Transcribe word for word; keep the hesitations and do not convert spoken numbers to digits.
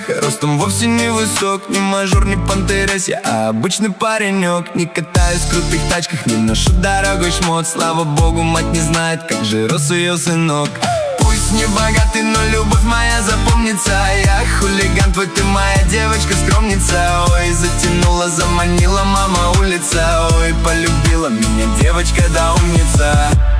годах, ростом вовсе не высок, не мажор, не пантерес, я обычный паренек. Не катаюсь в крутых тачках, не ношу дорогой шмот. Слава богу, мать не знает, как же рос ее сынок. Пусть не богатый, но любовь моя запомнится. Я хулиган твой, ты моя девочка-скромница. Ой, затянула, заманила мама улица. Ой, полюбила меня девочка, да умница.